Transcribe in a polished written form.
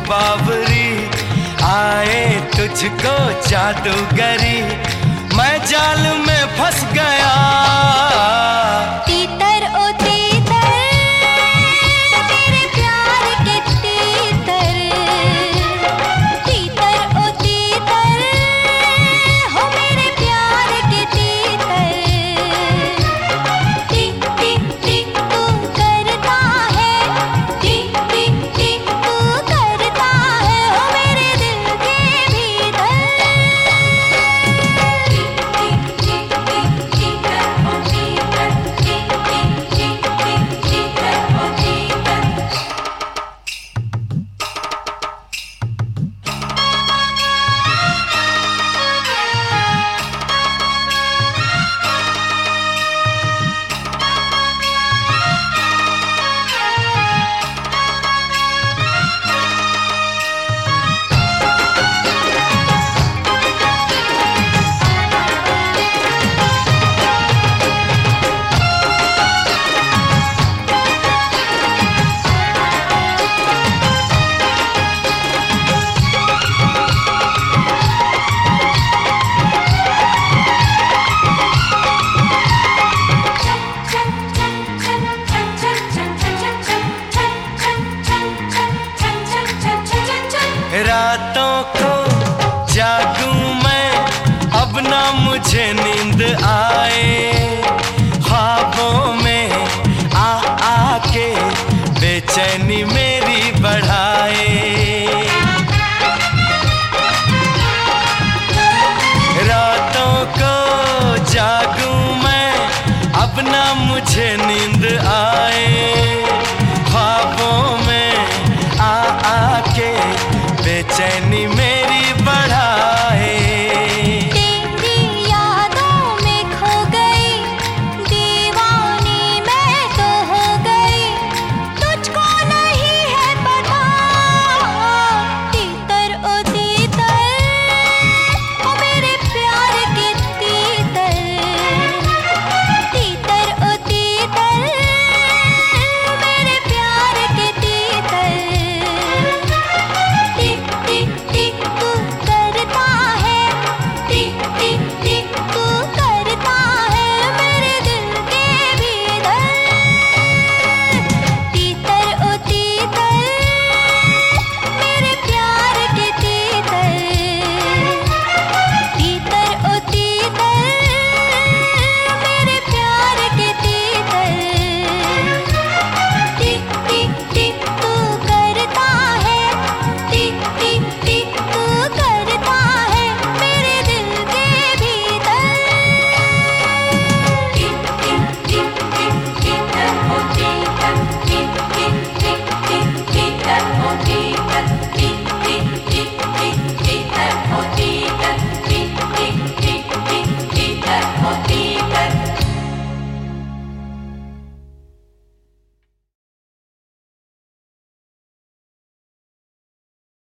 बावरी, आए तुझको जादूगरी, मैं जाल में फंस गया। तीतर ओ तीतर, तेरे प्यार के तीतर, तीतर ओ तीतर, हो मेरे प्यार के तीतर। टिक टिक टिक तू करता है, टिक टिक टिक तू करता है, हो मेरे दिल के भीतर। Tick tick tick tick ticker oh ticker, tick tick tick tick ticker oh ticker. रातों को जागूं मैं, अब ना मुझे नींद आए, ख्वाबों में आके बेचैनी मेरी बढ़ाए। रातों को जागूं मैं, अब ना मुझे नींद आए, ख्वाबों में आके बेचैनी में